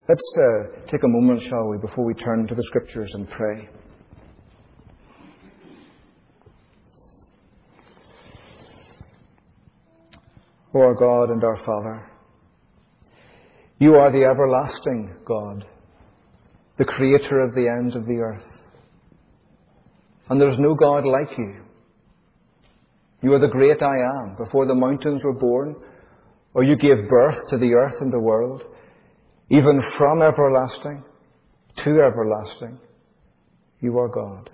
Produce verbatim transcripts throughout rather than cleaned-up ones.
Let's uh, take a moment, shall we, before we turn to the Scriptures and pray. O our God and our Father, You are the everlasting God, the Creator of the ends of the earth. And there is no God like You. You are the great I Am. Before the mountains were born, or You gave birth to the earth and the world, even from everlasting to everlasting, You are God.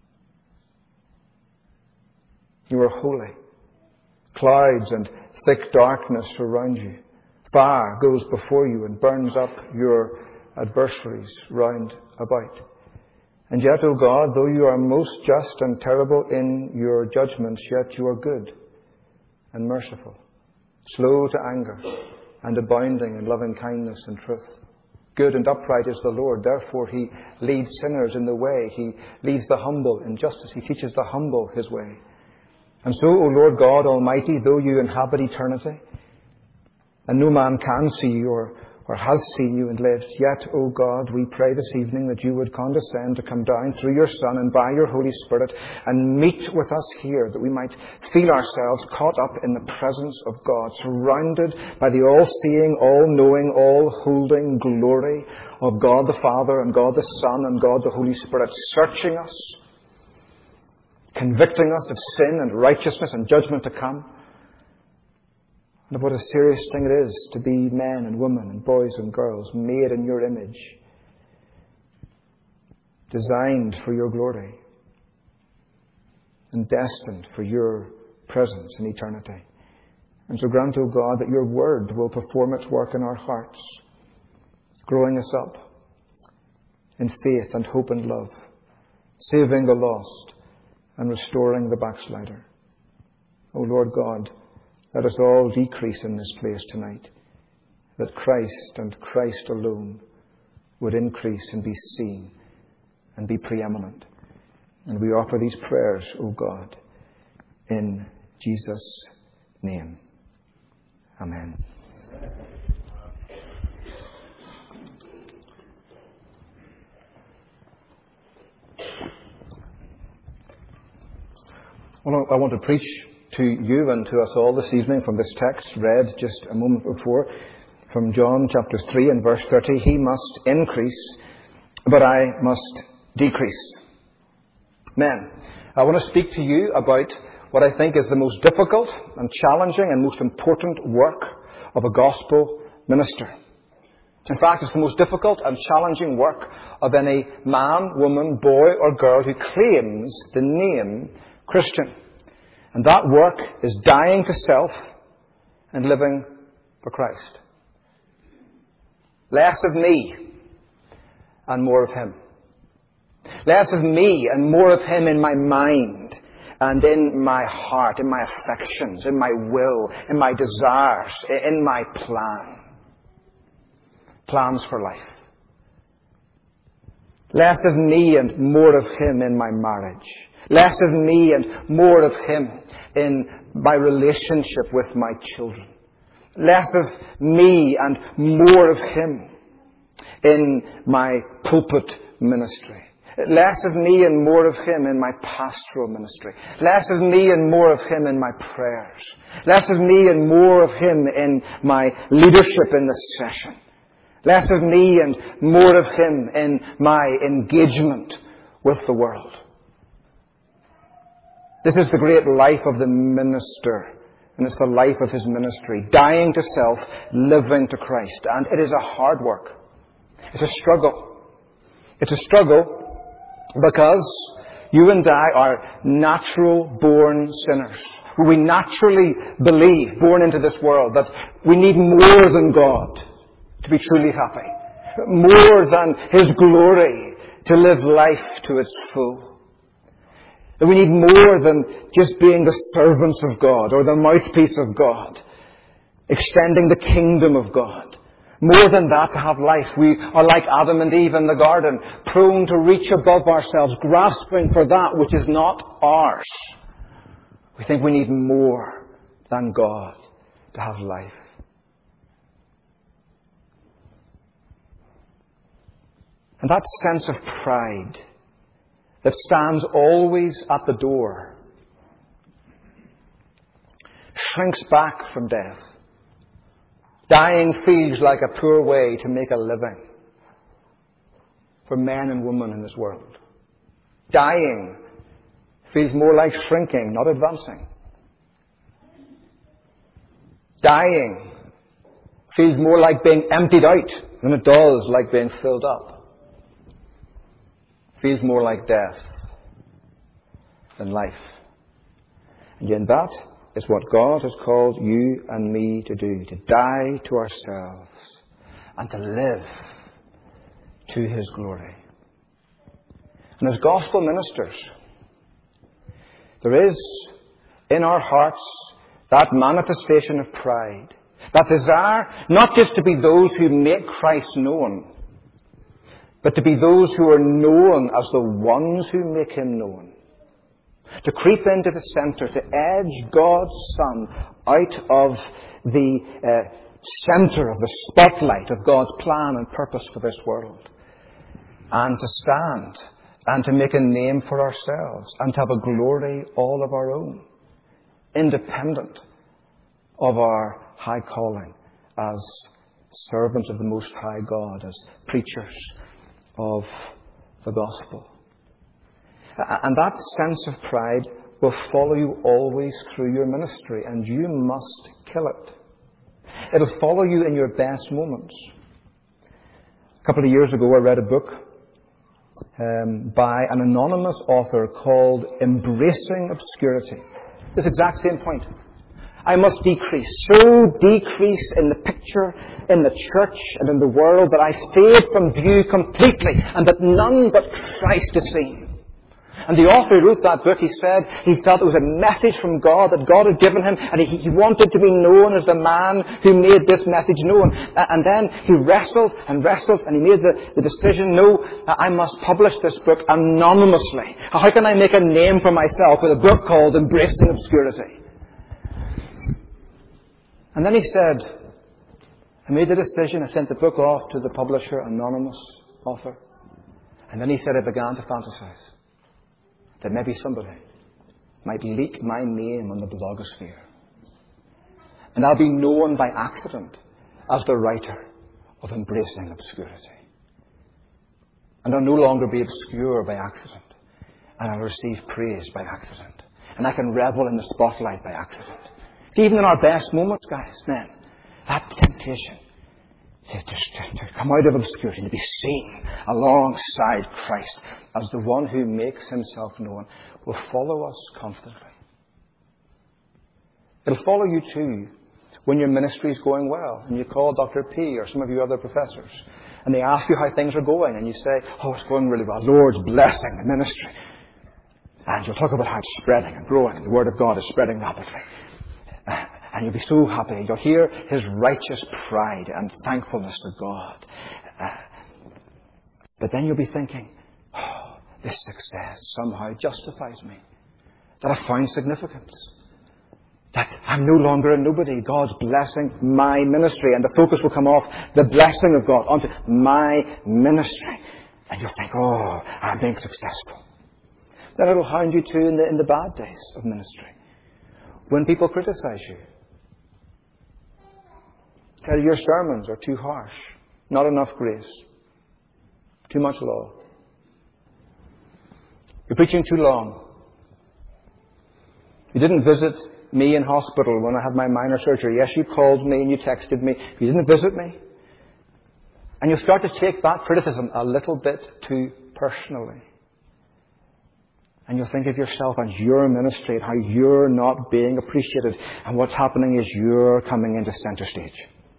You are holy. Clouds and thick darkness surround You. Fire goes before You and burns up Your adversaries round about. And yet, O God, though You are most just and terrible in Your judgments, yet You are good and merciful, slow to anger, and abounding in loving kindness and truth. Good and upright is the Lord. Therefore He leads sinners in the way. He leads the humble in justice. He teaches the humble His way. And so, O Lord God Almighty, though You inhabit eternity, and no man can see You or, or has seen You and lived, yet, O God, we pray this evening that You would condescend to come down through Your Son and by Your Holy Spirit and meet with us here, that we might feel ourselves caught up in the presence of God, surrounded by the all-seeing, all-knowing, all-holding glory of God the Father and God the Son and God the Holy Spirit, searching us, convicting us of sin and righteousness and judgment to come. And of what a serious thing it is to be men and women and boys and girls made in Your image, designed for Your glory, and destined for Your presence in eternity. And so grant, O God, that Your Word will perform its work in our hearts, growing us up in faith and hope and love, saving the lost and restoring the backslider. O Lord God, let us all decrease in this place tonight, that Christ and Christ alone would increase and be seen and be preeminent. And we offer these prayers, O God, in Jesus' name. Amen. Well, I want to preach to you and to us all this evening from this text read just a moment before from John chapter three and verse thirty. He must increase, but I must decrease. Men, I want to speak to you about what I think is the most difficult and challenging and most important work of a gospel minister. In fact, it's the most difficult and challenging work of any man, woman, boy or girl who claims the name Christian. And that work is dying to self and living for Christ. Less of me and more of Him. Less of me and more of Him in my mind and in my heart, in my affections, in my will, in my desires, in my plan. Plans for life. Less of me and more of Him in my marriage. Less of me and more of Him in my relationship with my children. Less of me and more of Him in my pulpit ministry. Less of me and more of Him in my pastoral ministry. Less of me and more of Him in my prayers. Less of me and more of Him in my leadership in the session. Less of me and more of Him in my engagement with the world. This is the great life of the minister, and it's the life of his ministry. Dying to self, living to Christ. And it is a hard work. It's a struggle. It's a struggle because you and I are natural-born sinners. We naturally believe, born into this world, that we need more than God to be truly happy. More than His glory to live life to its full. That we need more than just being the servants of God or the mouthpiece of God, extending the kingdom of God. More than that to have life. We are like Adam and Eve in the garden, prone to reach above ourselves, grasping for that which is not ours. We think we need more than God to have life. And that sense of pride that stands always at the door shrinks back from death. Dying feels like a poor way to make a living for men and women in this world. Dying feels more like shrinking, not advancing. Dying feels more like being emptied out than it does like being filled up. Feels more like death than life. And yet that is what God has called you and me to do, to die to ourselves and to live to His glory. And as gospel ministers, there is in our hearts that manifestation of pride, that desire not just to be those who make Christ known, but to be those who are known as the ones who make Him known. To creep into the centre, to edge God's Son out of the uh, centre of the spotlight of God's plan and purpose for this world. And to stand and to make a name for ourselves and to have a glory all of our own, independent of our high calling as servants of the Most High God, as preachers of the gospel. And that sense of pride will follow you always through your ministry, and you must kill it. It'll follow you in your best moments. A couple of years ago, I read a book um, by an anonymous author called Embracing Obscurity. This exact same point. I must decrease, so decrease in the picture, in the church and in the world, that I fade from view completely and that none but Christ is seen. And the author who wrote that book, he said he felt it was a message from God that God had given him, and he, he wanted to be known as the man who made this message known. And then he wrestled and wrestled, and he made the, the decision, no, I must publish this book anonymously. How can I make a name for myself with a book called Embracing Obscurity? And then he said, I made the decision, I sent the book off to the publisher, anonymous author. And then he said, I began to fantasize that maybe somebody might leak my name on the blogosphere. And I'll be known by accident as the writer of Embracing Obscurity. And I'll no longer be obscure by accident. And I'll receive praise by accident. And I can revel in the spotlight by accident. See, even in our best moments, guys, men, that temptation to, to, to come out of obscurity and to be seen alongside Christ as the one who makes Himself known will follow us constantly. It'll follow you too when your ministry is going well and you call Doctor P or some of you other professors and they ask you how things are going and you say, oh, it's going really well. Lord's blessing the ministry. And you'll talk about how it's spreading and growing and the Word of God is spreading rapidly. And you'll be so happy. You'll hear His righteous pride and thankfulness to God. Uh, but then you'll be thinking, oh, this success somehow justifies me. That I find significance. That I'm no longer a nobody. God's blessing my ministry. And the focus will come off the blessing of God onto my ministry. And you'll think, oh, I'm being successful. Then it'll hound you too in the, in the bad days of ministry. When people criticize you, tell you your sermons are too harsh, not enough grace, too much law. You're preaching too long. You didn't visit me in hospital when I had my minor surgery. Yes, you called me and you texted me. You didn't visit me. And you'll start to take that criticism a little bit too personally. And you'll think of yourself and your ministry and how you're not being appreciated. And what's happening is you're coming into center stage.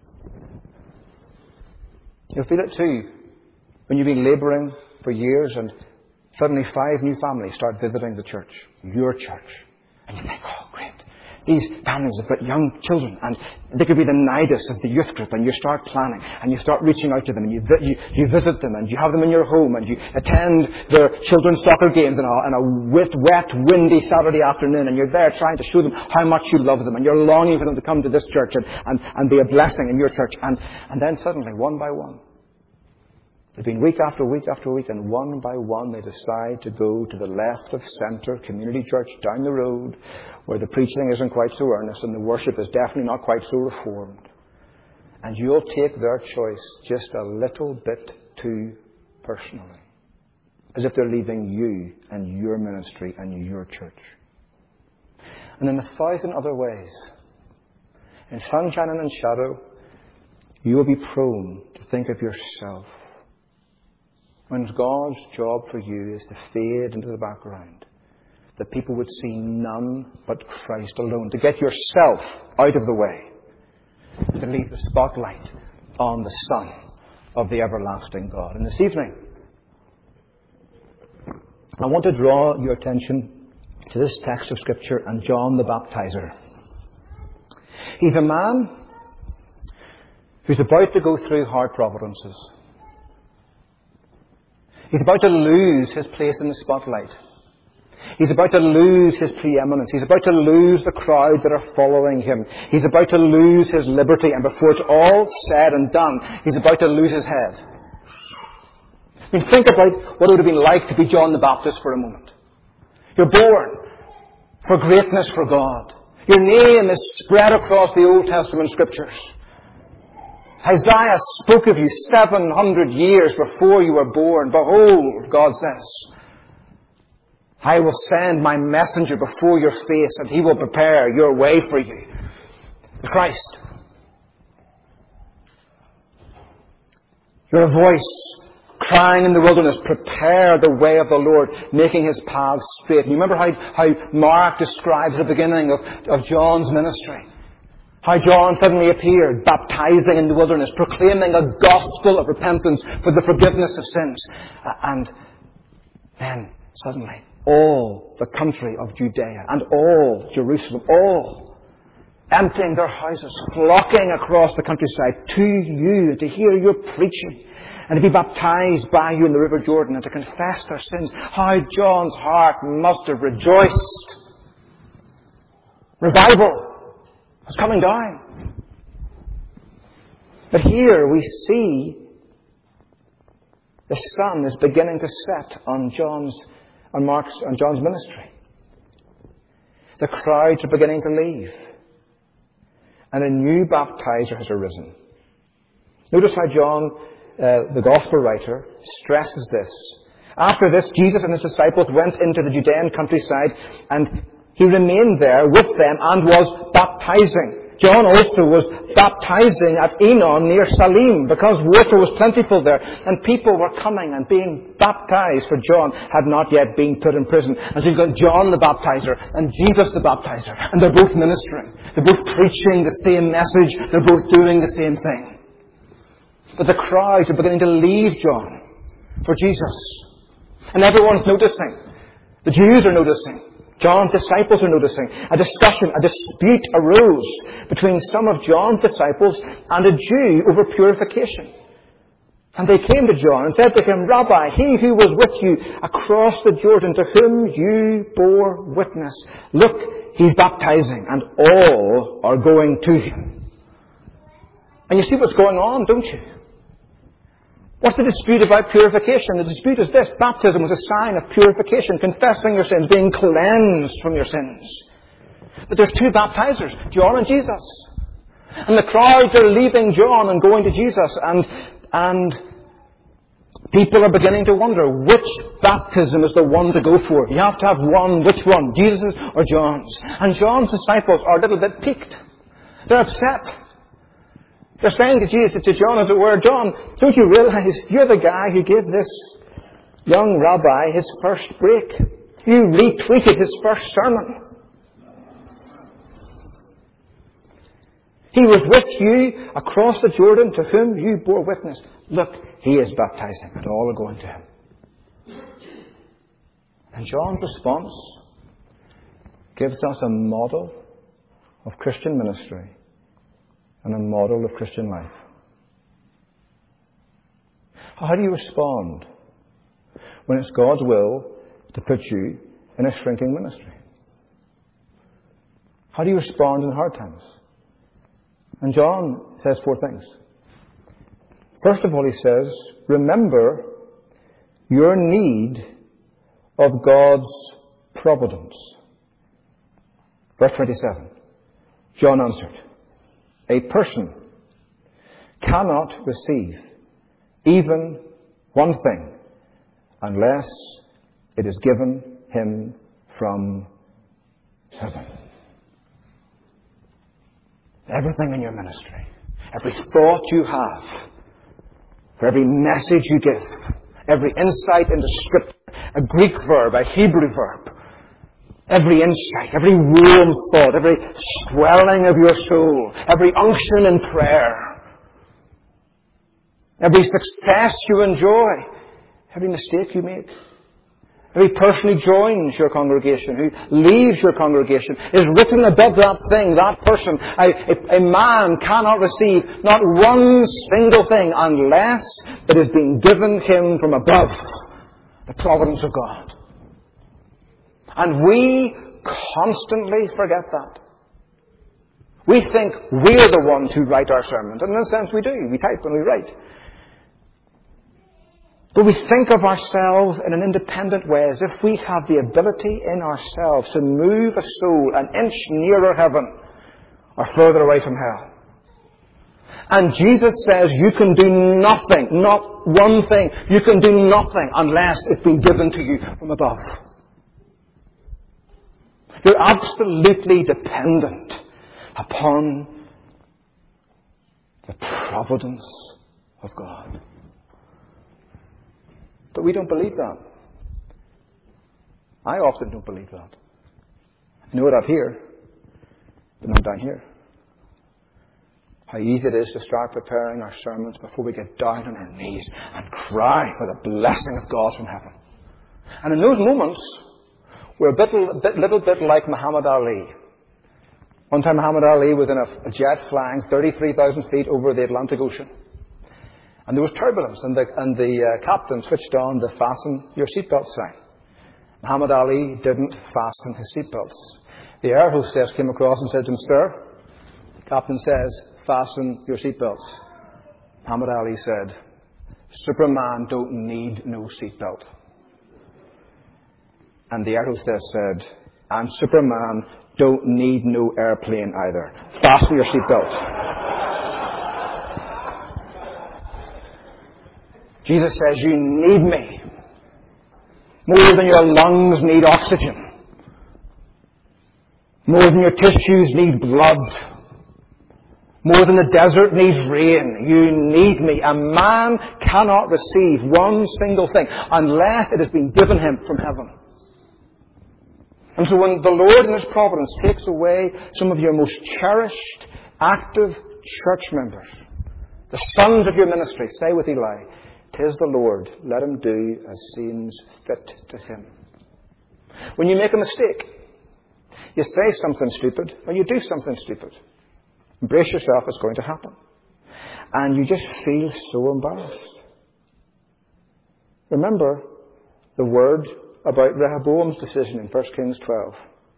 You'll feel it too when you've been labouring for years and suddenly five new families start visiting the church, your church. And you think, oh, great. These families have got young children and they could be the nidus of the youth group, and you start planning and you start reaching out to them and you, you, you visit them and you have them in your home and you attend their children's soccer games on a, on a wet, wet, windy Saturday afternoon, and you're there trying to show them how much you love them and you're longing for them to come to this church and, and, and be a blessing in your church. And, and then suddenly, one by one, They've been week after week after week, and one by one they decide to go to the left of centre community church down the road, where the preaching isn't quite so earnest and the worship is definitely not quite so reformed. And you'll take their choice just a little bit too personally, as if they're leaving you and your ministry and your church. And in a thousand other ways, in sunshine and in shadow, you will be prone to think of yourself, when God's job for you is to fade into the background, that people would see none but Christ alone, to get yourself out of the way, and to leave the spotlight on the Son of the everlasting God. And this evening, I want to draw your attention to this text of Scripture and John the Baptizer. He's a man who's about to go through hard providences. He's about to lose his place in the spotlight. He's about to lose his preeminence. He's about to lose the crowd that are following him. He's about to lose his liberty. And before it's all said and done, he's about to lose his head. I mean, think about what it would have been like to be John the Baptist for a moment. You're born for greatness for God. Your name is spread across the Old Testament Scriptures. Isaiah spoke of you seven hundred years before you were born. Behold, God says, I will send my messenger before your face, and he will prepare your way for you. The Christ. You're a voice crying in the wilderness, prepare the way of the Lord, making his paths straight. And you remember how, how Mark describes the beginning of, of John's ministry. How John suddenly appeared, baptizing in the wilderness, proclaiming a gospel of repentance for the forgiveness of sins. And then, suddenly, all the country of Judea and all Jerusalem, all emptying their houses, flocking across the countryside to you and to hear your preaching and to be baptized by you in the River Jordan and to confess their sins. How John's heart must have rejoiced. Revival was coming down. But here we see the sun is beginning to set on John's, on Mark's, on John's ministry. The crowds are beginning to leave. And a new baptizer has arisen. Notice how John, uh, the Gospel writer, stresses this. After this, Jesus and his disciples went into the Judean countryside, and he remained there with them and was baptizing. John also was baptizing at Enon near Salim, because water was plentiful there, and people were coming and being baptized, for John had not yet been put in prison. And so you've got John the baptizer and Jesus the baptizer, and they're both ministering. They're both preaching the same message. They're both doing the same thing. But the crowds are beginning to leave John for Jesus. And everyone's noticing. The Jews are noticing. John's disciples are noticing. A discussion, a dispute arose between some of John's disciples and a Jew over purification. And they came to John and said to him, Rabbi, he who was with you across the Jordan, to whom you bore witness, look, he's baptizing, and all are going to him. And you see what's going on, don't you? What's the dispute about purification? The dispute is this. Baptism was a sign of purification, confessing your sins, being cleansed from your sins. But there's two baptizers, John and Jesus. And the crowds are leaving John and going to Jesus. And, and people are beginning to wonder, which baptism is the one to go for? You have to have one. Which one? Jesus' or John's? And John's disciples are a little bit piqued. They're upset. They're saying to Jesus, to John as it were, John, don't you realize you're the guy who gave this young rabbi his first break? You retweeted his first sermon. He was with you across the Jordan, to whom you bore witness. Look, he is baptizing, and all are going to him. And John's response gives us a model of Christian ministry and a model of Christian life. How do you respond when it's God's will to put you in a shrinking ministry? How do you respond in hard times? And John says four things. First of all, he says, remember your need of God's providence. Verse twenty-seven. John answered, a person cannot receive even one thing unless it is given him from heaven. Everything in your ministry, every thought you have, for every message you give, every insight into Scripture, a Greek verb, a Hebrew verb, every insight, every warm thought, every swelling of your soul, every unction in prayer, every success you enjoy, every mistake you make, every person who joins your congregation, who leaves your congregation, is written above that thing, that person. A, a, a man cannot receive not one single thing unless it has been given him from above, the providence of God. And we constantly forget that. We think we're the ones who write our sermons. And in a sense we do. We type and we write. But we think of ourselves in an independent way, as if we have the ability in ourselves to move a soul an inch nearer heaven or further away from hell. And Jesus says you can do nothing, not one thing. You can do nothing unless it's been given to you from above. You're absolutely dependent upon the providence of God. But we don't believe that. I often don't believe that. I know it up here, but not down here. How easy it is to start preparing our sermons before we get down on our knees and cry for the blessing of God from heaven. And in those moments, we're a, bit, a bit, little bit like Muhammad Ali. One time Muhammad Ali was in a, a jet flying thirty-three thousand feet over the Atlantic Ocean. And there was turbulence, and the, and the uh, captain switched on the fasten your seatbelt sign. Muhammad Ali didn't fasten his seatbelts. The air hostess came across and said to him, "Sir, the captain says, fasten your seatbelts." Muhammad Ali said, "Superman don't need no seatbelt." And the air hostess said, "And Superman don't need no airplane either. Fasten your seatbelt." Jesus says, you need me more than your lungs need oxygen, more than your tissues need blood, more than the desert needs rain. You need me. A man cannot receive one single thing unless it has been given him from heaven. And so when the Lord in His providence takes away some of your most cherished, active church members, the sons of your ministry, say with Eli, "'Tis the Lord, let him do as seems fit to him." When you make a mistake, you say something stupid, or you do something stupid, brace yourself, it's going to happen. And you just feel so embarrassed. Remember the word about Rehoboam's decision in First Kings twelve.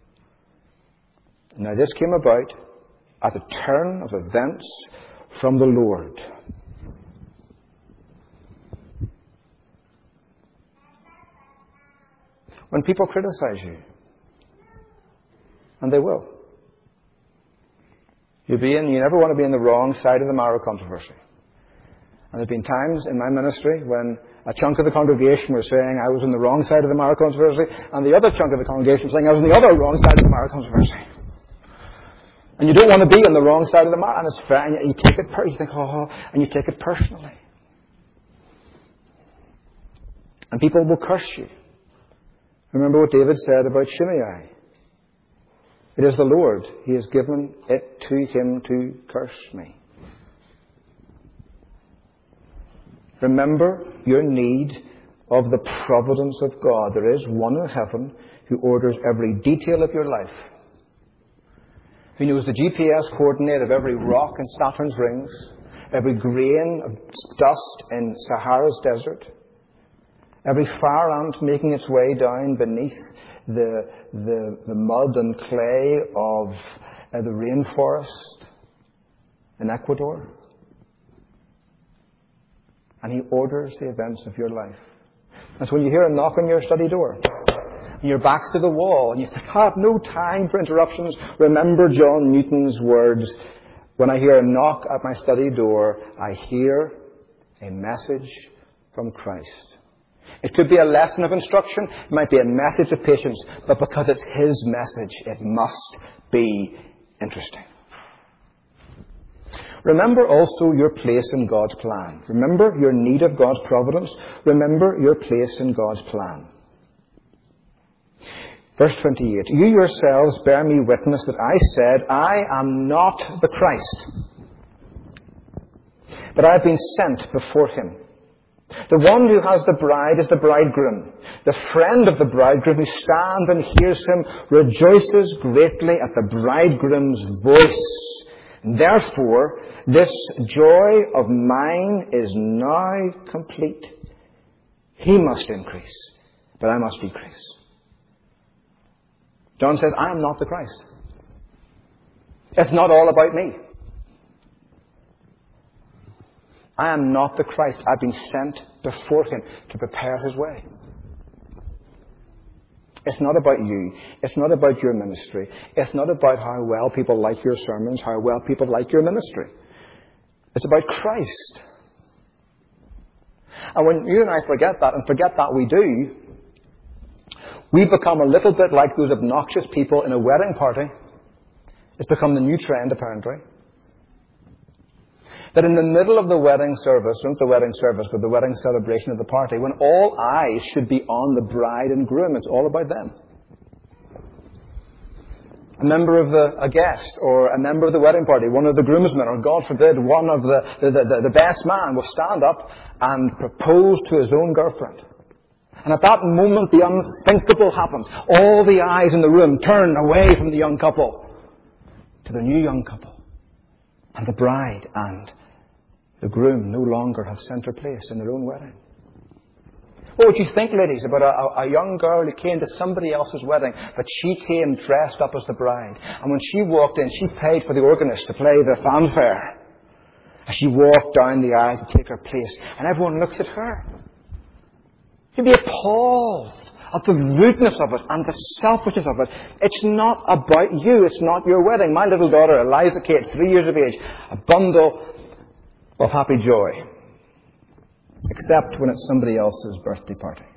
Now this came about at the turn of events from the Lord. When people criticize you, and they will, you be in, you never want to be in the wrong side of the Marrow controversy. And there have been times in my ministry when a chunk of the congregation were saying I was on the wrong side of the Marrow controversy, and the other chunk of the congregation was saying I was on the other wrong side of the Marrow controversy. And you don't want to be on the wrong side of the Marrow, and it's fair, and you take it, you think, oh, and you take it personally. And people will curse you. Remember what David said about Shimei. It is the Lord. He has given it to him to curse me. Remember your need of the providence of God. There is one in heaven who orders every detail of your life. He knows the G P S coordinate of every rock in Saturn's rings, every grain of dust in Sahara's desert, every fire ant making its way down beneath the, the, the mud and clay of uh, the rainforest in Ecuador. and He orders the events of your life. And so when you hear a knock on your study door, and your back's to the wall, and you think, I have no time for interruptions, remember John Newton's words, when I hear a knock at my study door, I hear a message from Christ. It could be a lesson of instruction, it might be a message of patience, but because it's His message, it must be interesting. Remember also your place in God's plan. Remember your need of God's providence. Remember your place in God's plan. Verse twenty-eight, you yourselves bear me witness that I said, I am not the Christ, but I have been sent before Him. The one who has the bride is the bridegroom. The friend of the bridegroom who stands and hears him rejoices greatly at the bridegroom's voice. Therefore, this joy of mine is now complete. He must increase, but I must decrease. John says, I am not the Christ. It's not all about me. I am not the Christ. I've been sent before Him to prepare His way. It's not about you. It's not about your ministry. It's not about how well people like your sermons, how well people like your ministry. It's about Christ. And when you and I forget that, and forget that we do, we become a little bit like those obnoxious people in a wedding party. It's become the new trend, apparently. That in the middle of the wedding service, not the wedding service, but the wedding celebration of the party, when all eyes should be on the bride and groom, it's all about them. A member of the, a guest, or a member of the wedding party, one of the groomsmen, or God forbid, one of the, the, the, the best man will stand up and propose to his own girlfriend. And at that moment, the unthinkable happens. All the eyes in the room turn away from the young couple to the new young couple. And the bride and the groom no longer have centre place in their own wedding. What would you think, ladies, about a, a young girl who came to somebody else's wedding, but she came dressed up as the bride? And when she walked in, she paid for the organist to play the fanfare. As she walked down the aisle to take her place, and everyone looks at her. You'd be appalled at the rudeness of it and the selfishness of it. It's not about you. It's not your wedding. My little daughter, Eliza Kate, three years of age, a bundle of happy joy. Except when it's somebody else's birthday party.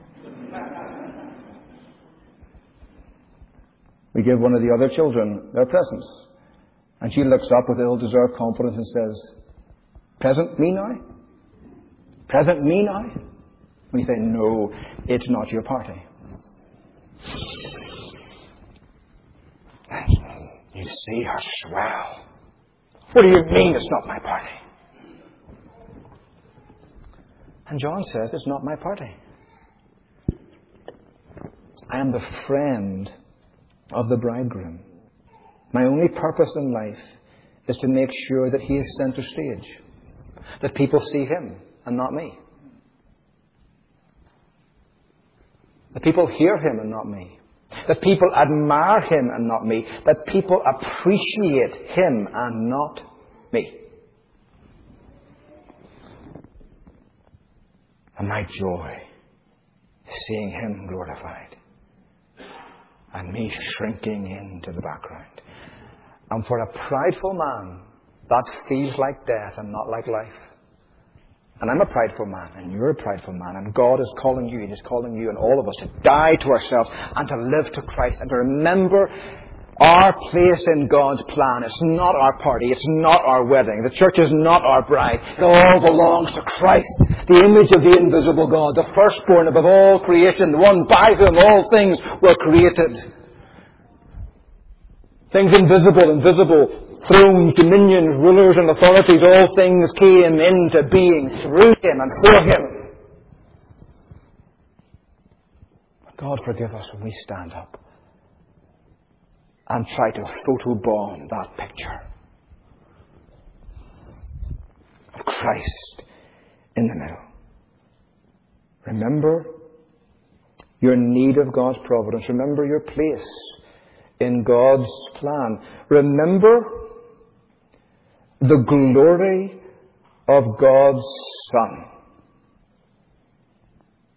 We give one of the other children their presents. And she looks up with ill-deserved confidence and says, present me now? Present me now? We say, no, it's not your party. You see her swell. What do you mean it's not my party? And John says, it's not my party. I am the friend of the bridegroom. My only purpose in life is to make sure that he is center stage. That people see him and not me. That people hear him and not me. That people admire him and not me. That people appreciate him and not me. And my joy is seeing him glorified. And me shrinking into the background. And for a prideful man, that feels like death and not like life. And I'm a prideful man, and you're a prideful man, and God is calling you, and He's calling you and all of us to die to ourselves and to live to Christ and to remember our place in God's plan. It's not our party. It's not our wedding. The church is not our bride. It all belongs to Christ, the image of the invisible God, the firstborn above all creation, the one by whom all things were created. Things invisible, invisible. Thrones, dominions, rulers and authorities, all things came into being through him and for him. God forgive us when we stand up and try to photobomb that picture of Christ in the middle. Remember your need of God's providence. Remember your place in God's plan. Remember the glory of God's Son.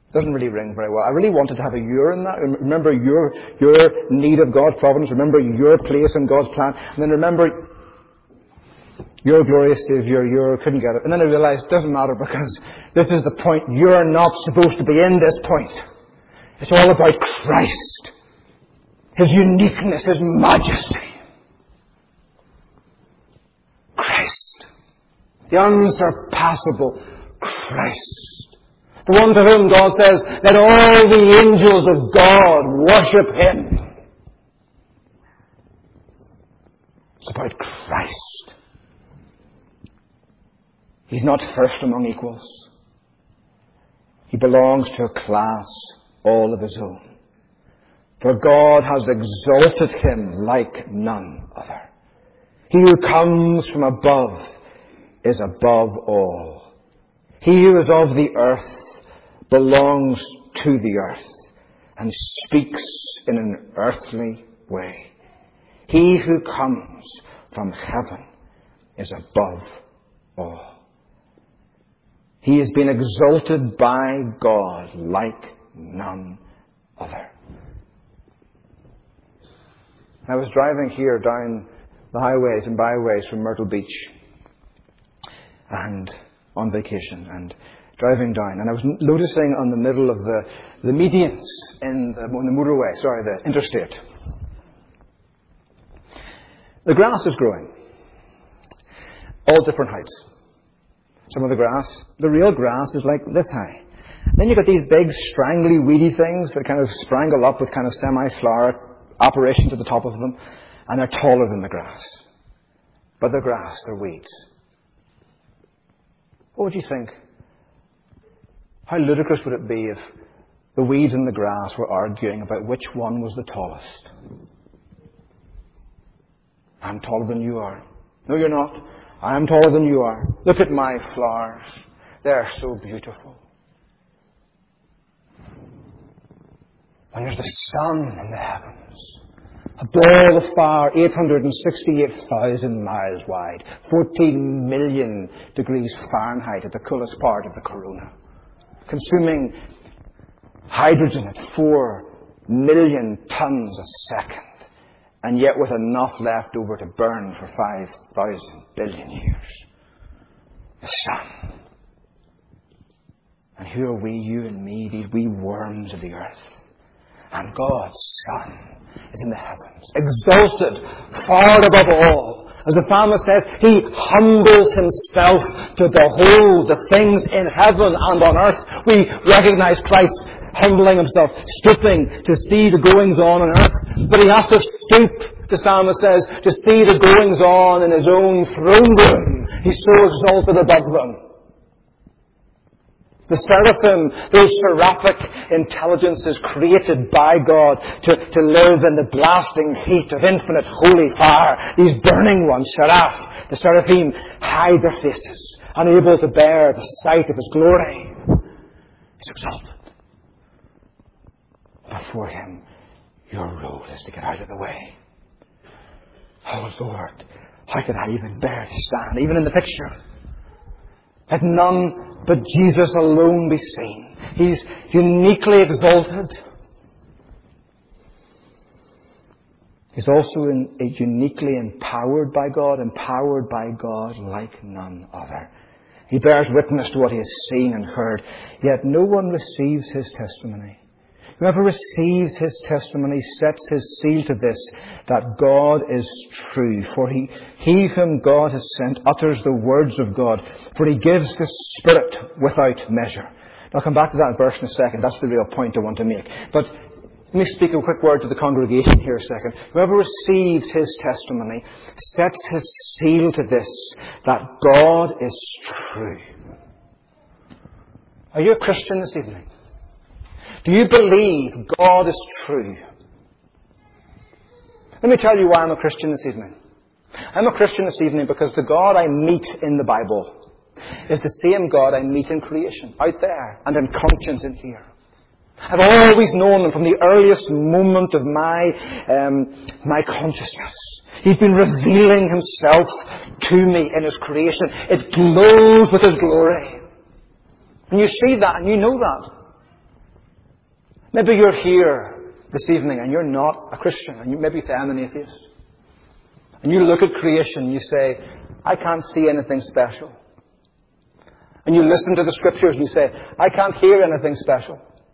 Doesn't really ring very well. I really wanted to have a "you're" in that. Remember your, your need of God's providence. Remember your place in God's plan. And then remember your glorious Savior, you couldn't get it. And then I realized it doesn't matter because this is the point. You're not supposed to be in this point. It's all about Christ. His uniqueness, His majesty. Christ. The unsurpassable Christ. The one to whom God says, let all the angels of God worship Him. It's about Christ. He's not first among equals. He belongs to a class all of His own. For God has exalted Him like none other. He who comes from above is above all. He who is of the earth belongs to the earth and speaks in an earthly way. He who comes from heaven is above all. He has been exalted by God like none other. I was driving here down the highways and byways from Myrtle Beach and on vacation and driving down, and I was noticing on the middle of the, the medians in the, on the motorway, sorry, the interstate, the grass is growing. All different heights. Some of the grass, the real grass is like this high. Then you've got these big, strangly, weedy things that kind of sprangle up with kind of semi-flower apparitions at the top of them, and they're taller than the grass. But the grass, they're weeds. What would you think? How ludicrous would it be if the weeds and the grass were arguing about which one was the tallest? I'm taller than you are. No, you're not. I am taller than you are. Look at my flowers. They're so beautiful. And there's the sun in the heavens. A ball of fire eight hundred sixty-eight thousand miles wide. fourteen million degrees Fahrenheit at the coolest part of the corona. Consuming hydrogen at four million tons a second. And yet with enough left over to burn for five thousand billion years. The sun. And who are we, you and me, these wee worms of the earth? And God's Son is in the heavens, exalted far above all. As the psalmist says, He humbles Himself to behold the things in heaven and on earth. We recognize Christ humbling Himself, stooping to see the goings on on earth. But He has to stoop, the psalmist says, to see the goings on in His own throne room. He's so exalted above them. The seraphim, those seraphic intelligences created by God to, to live in the blasting heat of infinite holy fire. These burning ones, seraph, the seraphim, hide their faces, unable to bear the sight of His glory. He's exalted. Before Him, your role is to get out of the way. Oh Lord, how could I even bear to stand, even in the picture? Let none but Jesus alone be seen. He's uniquely exalted. He's also in, uniquely empowered by God, empowered by God like none other. He bears witness to what He has seen and heard, yet no one receives His testimony. Whoever receives His testimony sets his seal to this, that God is true. For he, he whom God has sent utters the words of God, for He gives His Spirit without measure. I'll come back to that verse in a second. That's the real point I want to make. But let me speak a quick word to the congregation here a second. Whoever receives His testimony sets his seal to this, that God is true. Are you a Christian this evening? Do you believe God is true? Let me tell you why I'm a Christian this evening. I'm a Christian this evening because the God I meet in the Bible is the same God I meet in creation, out there, and in conscience in here. I've always known Him from the earliest moment of my, um, my consciousness. He's been revealing Himself to me in His creation. It glows with His glory. And you see that and you know that. Maybe you're here this evening and you're not a Christian, and you maybe say, I'm an atheist. And you look at creation and you say, I can't see anything special. And you listen to the Scriptures and you say, I can't hear anything special.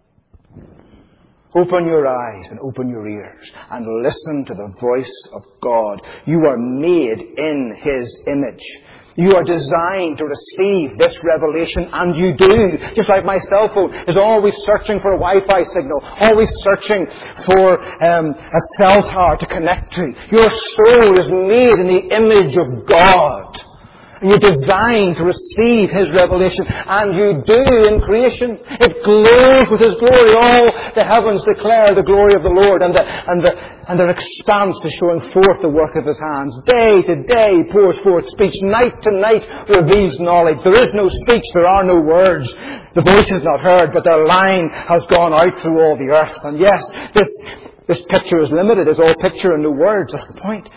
Open your eyes and open your ears and listen to the voice of God. You are made in His image. You are designed to receive this revelation, and you do. Just like my cell phone is always searching for a Wi-Fi signal, always searching for um, a cell tower to connect to. Your soul is made in the image of God. You're designed to receive His revelation, and you do in creation. It glows with His glory. All the heavens declare the glory of the Lord, and the, and the, and their expanse is showing forth the work of His hands. Day to day pours forth speech. Night to night reveals knowledge. There is no speech. There are no words. The voice is not heard, but their line has gone out through all the earth. And yes, this, this picture is limited. It's all picture and no words. That's the point.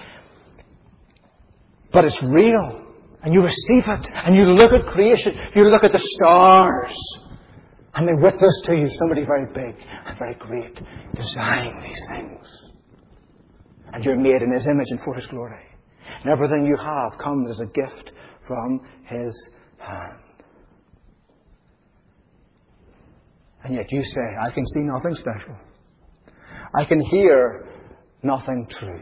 But it's real. And you receive it, and you look at creation, you look at the stars, and they witness to you somebody very big and very great designed these things. And you're made in His image and for His glory. And everything you have comes as a gift from His hand. And yet you say, I can see nothing special. I can hear nothing true.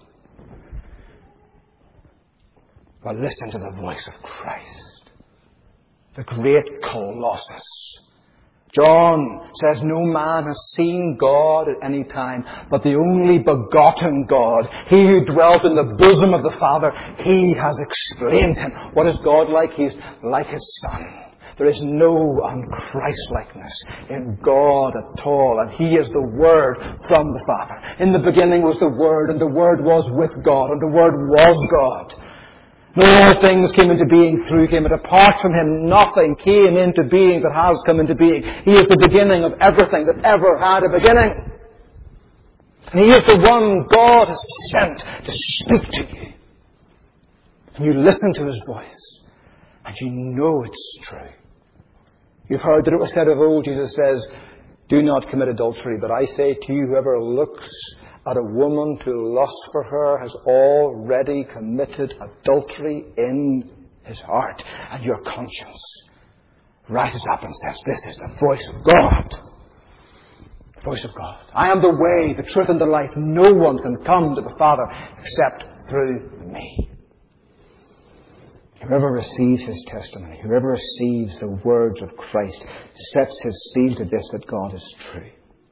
But listen to the voice of Christ, the great Colossus. John says, no man has seen God at any time, but the only begotten God, He who dwelt in the bosom of the Father, He has explained Him. What is God like? He's like His Son. There is no unChristlikeness in God at all, and He is the Word from the Father. In the beginning was the Word, and the Word was with God, and the Word was God. All things came into being through Him, and apart from Him nothing came into being that has come into being. He is the beginning of everything that ever had a beginning. And He is the one God has sent to speak to you. And you listen to His voice, and you know it's true. You've heard that it was said of old, Jesus says, do not commit adultery, but I say to you, whoever looks at a woman to lust for her has already committed adultery in his heart. And your conscience rises up and says, this is the voice of God. The voice of God. I am the way, the truth, and the life. No one can come to the Father except through me. Whoever receives His testimony, whoever receives the words of Christ, sets his seal to this, that God is true.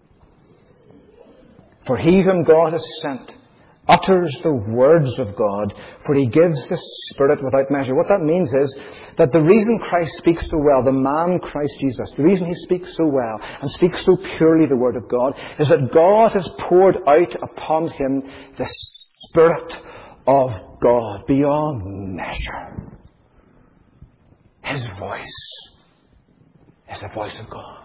For He whom God has sent utters the words of God, for He gives the Spirit without measure. What that means is that the reason Christ speaks so well, the man Christ Jesus, the reason He speaks so well and speaks so purely the Word of God, is that God has poured out upon Him the Spirit of God beyond measure. His voice is the voice of God.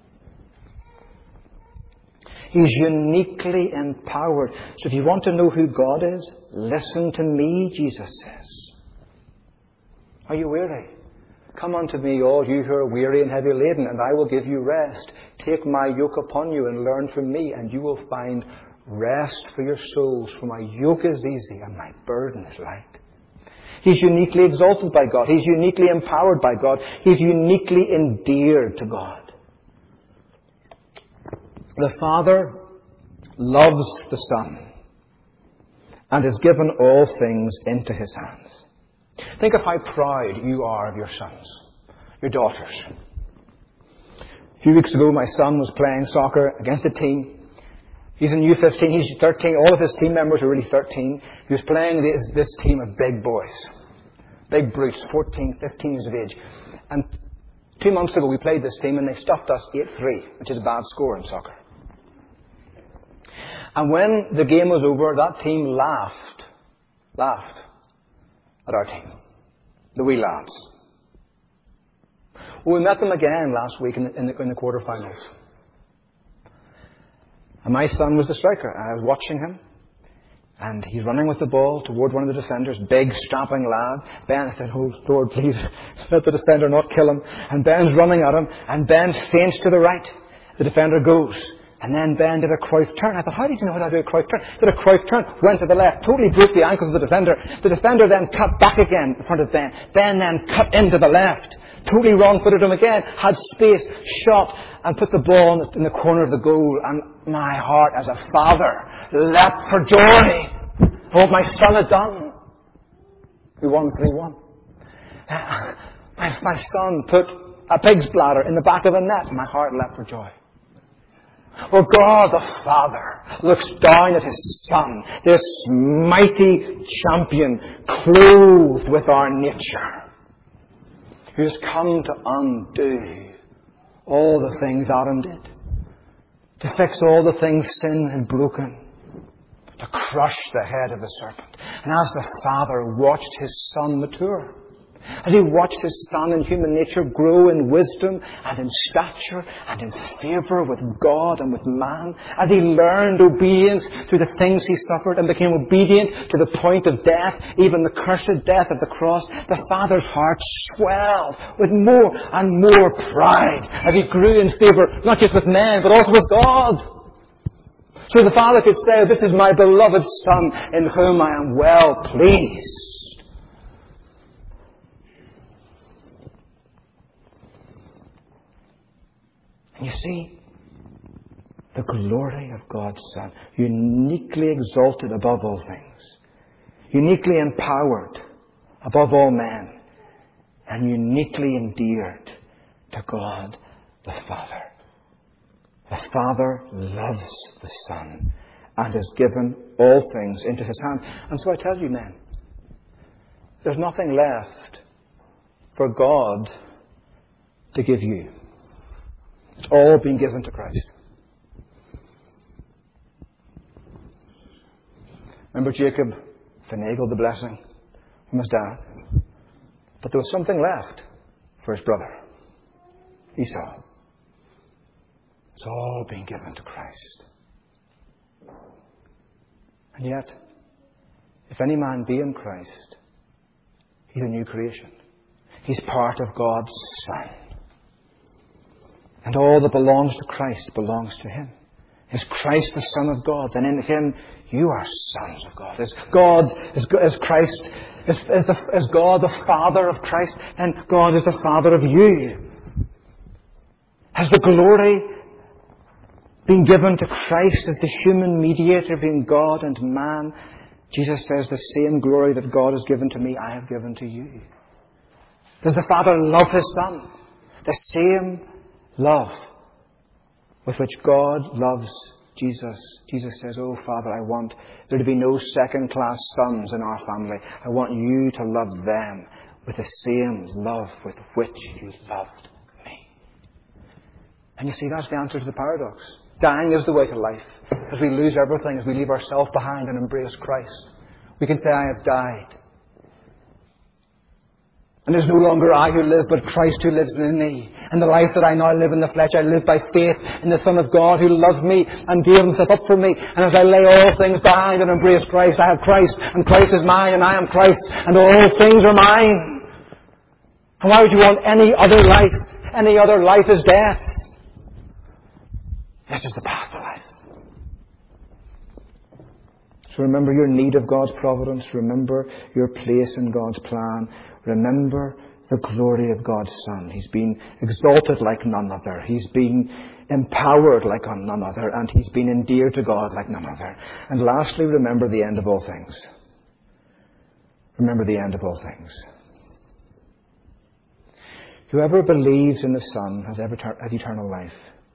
He's uniquely empowered. So if you want to know who God is, listen to me, Jesus says. Are you weary? Come unto me, all you who are weary and heavy laden, and I will give you rest. Take my yoke upon you and learn from me, and you will find rest for your souls. For my yoke is easy and my burden is light. He's uniquely exalted by God. He's uniquely empowered by God. He's uniquely endeared to God. The Father loves the Son and has given all things into His hands. Think of how proud you are of your sons, your daughters. A few weeks ago, my son was playing soccer against a team. He's in U fifteen, he's thirteen. All of his team members are really thirteen. He was playing this, this team of big boys. Big brutes, fourteen, fifteen years of age. And two months ago, we played this team and they stuffed us eight three, which is a bad score in soccer. And when the game was over, that team laughed, laughed at our team, the wee lads. Well, we met them again last week in the, in the, in the quarterfinals. And my son was the striker, and I was watching him. And he's running with the ball toward one of the defenders, big, strapping lad. Ben, I said, oh, Lord, please, let the defender not kill him. And Ben's running at him, and Ben feints to the right. The defender goes. And then Ben did a Cruyff turn. I thought, how did you know how to do a Cruyff turn? Did a Cruyff turn, went to the left, totally broke the ankles of the defender. The defender then cut back again in front of Ben. Ben then cut into the left. Totally wrong-footed him again. Had space, shot, and put the ball in the, in the corner of the goal. And my heart as a father leapt for joy. Oh, my son had done. We won three one. Uh, my, my son put a pig's bladder in the back of a net. My heart leapt for joy. Well, God the Father looks down at His Son, this mighty champion clothed with our nature, who has come to undo all the things Adam did, to fix all the things sin had broken, to crush the head of the serpent. And as the Father watched His Son mature, as He watched His Son in human nature grow in wisdom and in stature and in favour with God and with man, as He learned obedience through the things He suffered and became obedient to the point of death, even the cursed death of the cross, the Father's heart swelled with more and more pride as He grew in favour, not just with men, but also with God. So the Father could say, "This is my beloved Son in whom I am well pleased." And you see, the glory of God's Son, uniquely exalted above all things, uniquely empowered above all men, and uniquely endeared to God the Father. The Father loves the Son and has given all things into His hands. And so I tell you, men, there's nothing left for God to give you. It's all been given to Christ. Remember Jacob finagled the blessing from his dad. But there was something left for his brother, Esau. It's all been given to Christ. And yet, if any man be in Christ, he's a new creation. He's part of God's Son. And all that belongs to Christ belongs to Him. Is Christ the Son of God? Then in Him you are sons of God. Is God, is, is Christ, is, is, the, is God the Father of Christ? Then God is the Father of you. Has the glory been given to Christ as the human mediator between God and man? Jesus says, the same glory that God has given to me, I have given to you. Does the Father love His Son? The same love with which God loves Jesus. Jesus says, "Oh, Father, I want there to be no second-class sons in our family. I want you to love them with the same love with which you loved me." And you see, that's the answer to the paradox. Dying is the way to life. As we lose everything, as we leave ourselves behind and embrace Christ, we can say, "I have died. And it is no longer I who live, but Christ who lives in me. And the life that I now live in the flesh, I live by faith in the Son of God who loved me and gave Himself up for me. And as I lay all things behind and embrace Christ, I have Christ, and Christ is mine, and I am Christ, and all things are mine." And why would you want any other life? Any other life is death. This is the path to life. So remember your need of God's providence. Remember your place in God's plan. Remember the glory of God's Son. He's been exalted like none other. He's been empowered like none other. And He's been endeared to God like none other. And lastly, remember the end of all things. Remember the end of all things. Whoever believes in the Son has eternal life.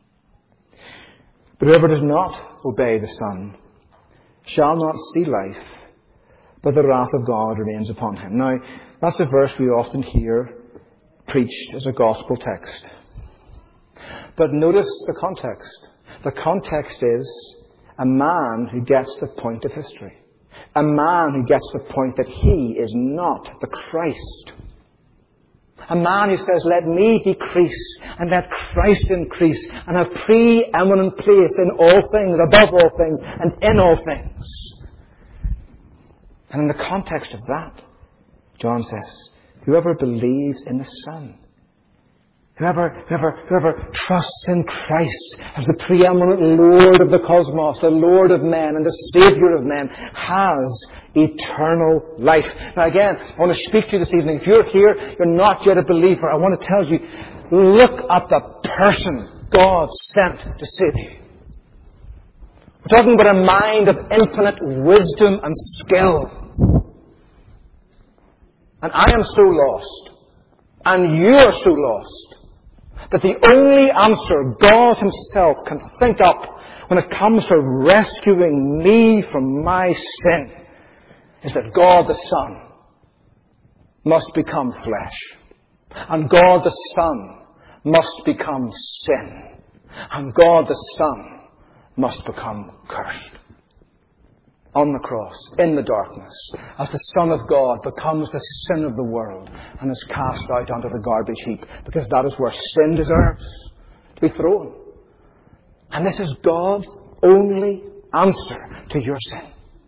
But whoever does not obey the Son shall not see life, but the wrath of God remains upon him. Now, that's a verse we often hear preached as a gospel text. But notice the context. The context is a man who gets the point of history. A man who gets the point that he is not the Christ. A man who says, "Let me decrease and let Christ increase and have preeminent place in all things, above all things, and in all things." And in the context of that, John says, whoever believes in the Son Whoever, whoever, whoever trusts in Christ as the preeminent Lord of the cosmos, the Lord of men and the Saviour of men, has eternal life. Now again, I want to speak to you this evening. If you're here, you're not yet a believer, I want to tell you, look at the person God sent to save you. We're talking about a mind of infinite wisdom and skill. And I am so lost, and you are so lost, that the only answer God Himself can think up when it comes to rescuing me from my sin is that God the Son must become flesh. And God the Son must become sin. And God the Son must become cursed. On the cross, in the darkness, as the Son of God becomes the sin of the world and is cast out onto the garbage heap, because that is where sin deserves to be thrown. And this is God's only answer to your sin.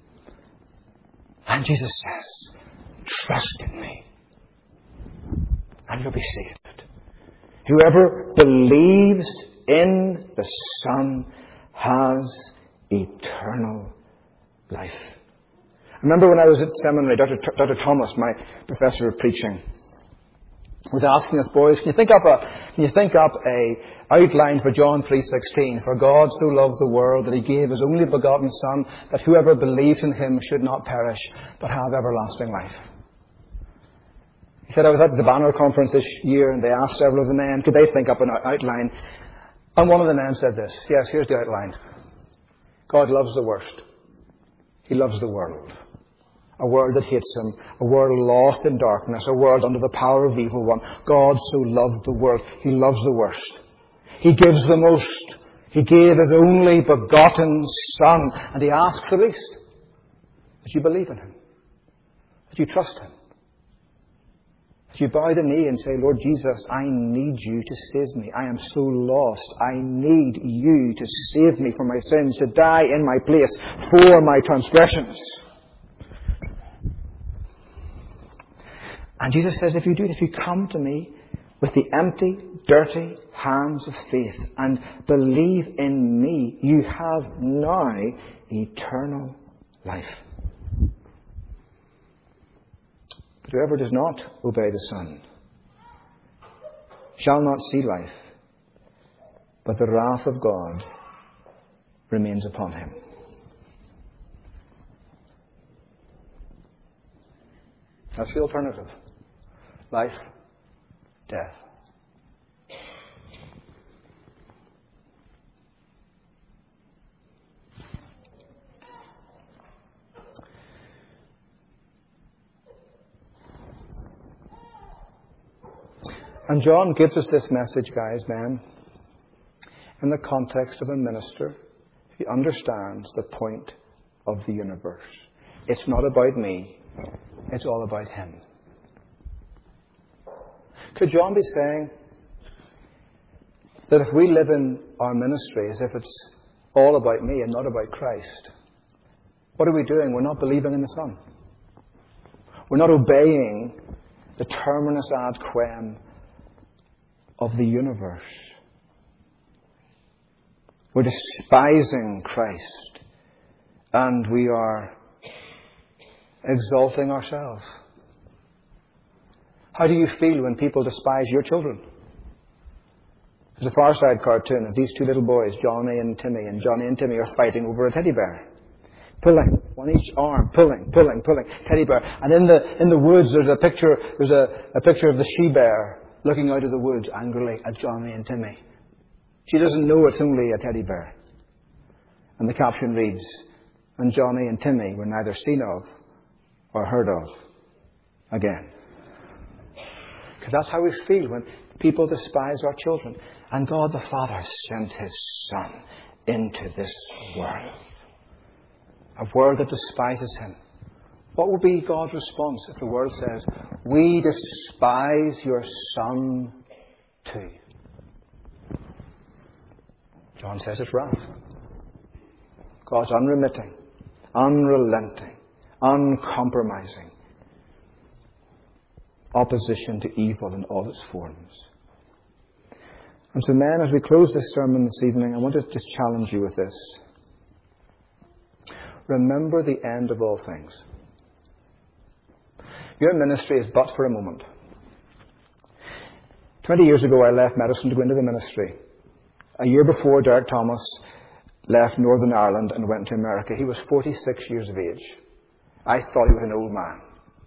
And Jesus says, trust in me, and you'll be saved. Whoever believes in the Son has eternal life. I remember when I was at seminary, Doctor T- Doctor Thomas, my professor of preaching, was asking us, boys, can you think up a can you think up a outline for John three sixteen? For God so loved the world that He gave His only begotten Son, that whoever believes in Him should not perish, but have everlasting life. He said, I was at the Banner Conference this year, and they asked several of the men, could they think up an outline? And one of the men said this, yes, here's the outline. God loves the worst. He loves the world. A world that hates Him. A world lost in darkness. A world under the power of the evil one. God so loved the world. He loves the worst. He gives the most. He gave His only begotten Son. And He asks the least. That you believe in Him. That you trust Him. That you bow the knee and say, Lord Jesus, I need You to save me. I am so lost. I need You to save me from my sins, to die in my place for my transgressions. And Jesus says, if you do it, if you come to me with the empty, dirty hands of faith and believe in me, you have now eternal life. But whoever does not obey the Son shall not see life, but the wrath of God remains upon him. That's the alternative. Life, death. And John gives us this message, guys, man, in the context of a minister who understands the point of the universe. It's not about me. It's all about him. Could John be saying that if we live in our ministry as if it's all about me and not about Christ, what are we doing? We're not believing in the Son. We're not obeying the terminus ad quem of the universe. We're despising Christ, and we are exalting ourselves. How do you feel when people despise your children? There's a Far Side cartoon of these two little boys, Johnny and Timmy, and Johnny and Timmy are fighting over a teddy bear. Pulling, on each arm, pulling, pulling, pulling, teddy bear. And in the in the woods there's a picture there's a, a picture of the she-bear looking out of the woods angrily at Johnny and Timmy. She doesn't know it's only a teddy bear. And the caption reads, and Johnny and Timmy were neither seen of or heard of again. Because that's how we feel when people despise our children. And God the Father sent His Son into this world. A world that despises Him. What will be God's response if the world says, we despise your Son too? John says it's wrath. God's unremitting, unrelenting, uncompromising opposition to evil in all its forms. And so, men, as we close this sermon this evening, I want to just challenge you with this. Remember the end of all things. Your ministry is but for a moment. Twenty years ago, I left medicine to go into the ministry. A year before, Derek Thomas left Northern Ireland and went to America. He was forty-six years of age. I thought he was an old man.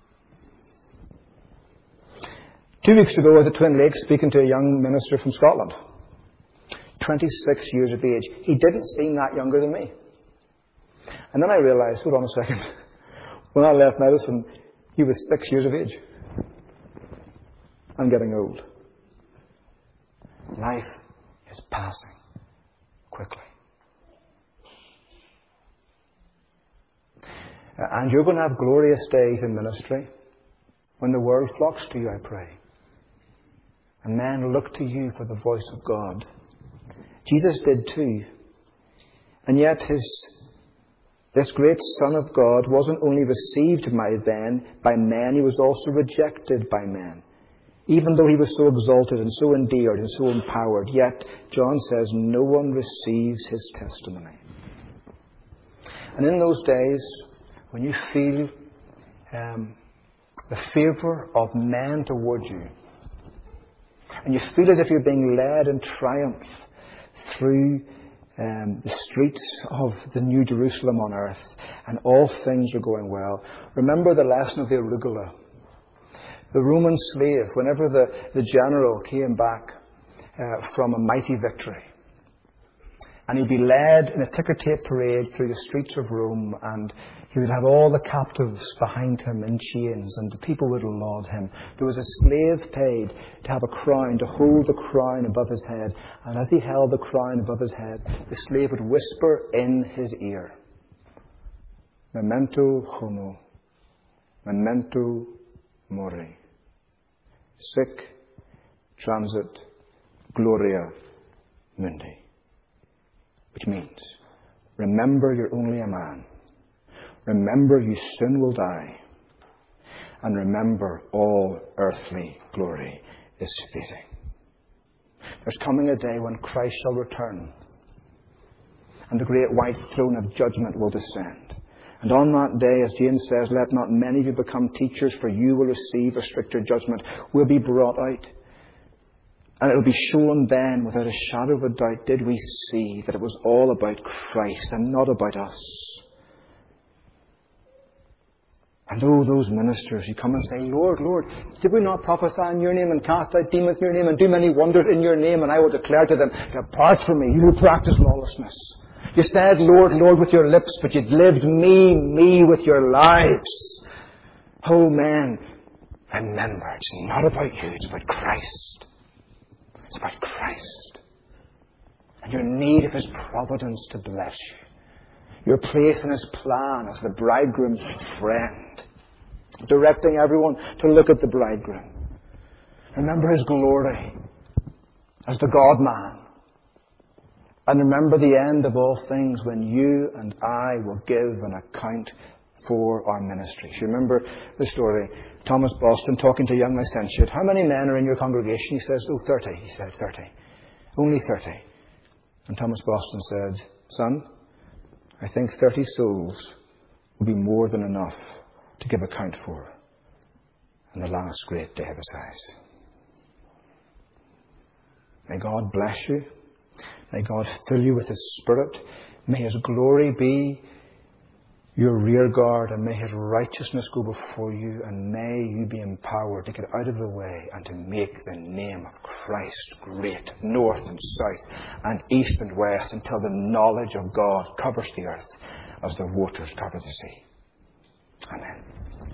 Two weeks ago, at the Twin Lakes, speaking to a young minister from Scotland. twenty-six years of age. He didn't seem that younger than me. And then I realized, hold on a second. When I left medicine, he was six years of age. I'm getting old. Life is passing quickly. And you're going to have glorious days in ministry when the world flocks to you, I pray. And men look to you for the voice of God. Jesus did too. And yet his, this great Son of God wasn't only received by men, by men, he was also rejected by men. Even though he was so exalted and so endeared and so empowered, yet John says no one receives his testimony. And in those days, when you feel um, the favour of men towards you, and you feel as if you're being led in triumph through um, the streets of the New Jerusalem on earth, and all things are going well, remember the lesson of the arugula. The Roman slave, whenever the, the general came back uh, from a mighty victory, and he'd be led in a ticker tape parade through the streets of Rome, and he would have all the captives behind him in chains, and the people would laud him. There was a slave paid to have a crown, to hold the crown above his head. And as he held the crown above his head, the slave would whisper in his ear, "Memento homo, memento mori. Sic transit gloria mundi." Which means, remember you're only a man. Remember you soon will die. And remember all earthly glory is fleeting. There's coming a day when Christ shall return, and the great white throne of judgment will descend. And on that day, as James says, let not many of you become teachers, for you will receive a stricter judgment. Will be brought out. And it will be shown then, without a shadow of a doubt, did we see that it was all about Christ and not about us. And oh, those ministers who come and say, "Lord, Lord, did we not prophesy in your name and cast out demons in your name and do many wonders in your name?" And I will declare to them, "Depart from me, you who practice lawlessness. You said, Lord, Lord, with your lips, but you lived me, me with your lives." Oh, men, remember, it's not about you, it's about Christ. It's about Christ. And your need of his providence to bless you. Your place in his plan as the bridegroom's friend. Directing everyone to look at the bridegroom. Remember his glory as the God-man. And remember the end of all things when you and I will give an account for our ministries. You remember the story, Thomas Boston talking to a young licentiate. "How many men are in your congregation?" He says, "Oh, thirty." He said, thirty. "Only thirty. And Thomas Boston said, "Son, I think thirty souls will be more than enough to give account for in the last great day of his eyes." May God bless you. May God fill you with his Spirit. May his glory be your rear guard, and may his righteousness go before you, and may you be empowered to get out of the way and to make the name of Christ great, north and south and east and west, until the knowledge of God covers the earth as the waters cover the sea. Amen.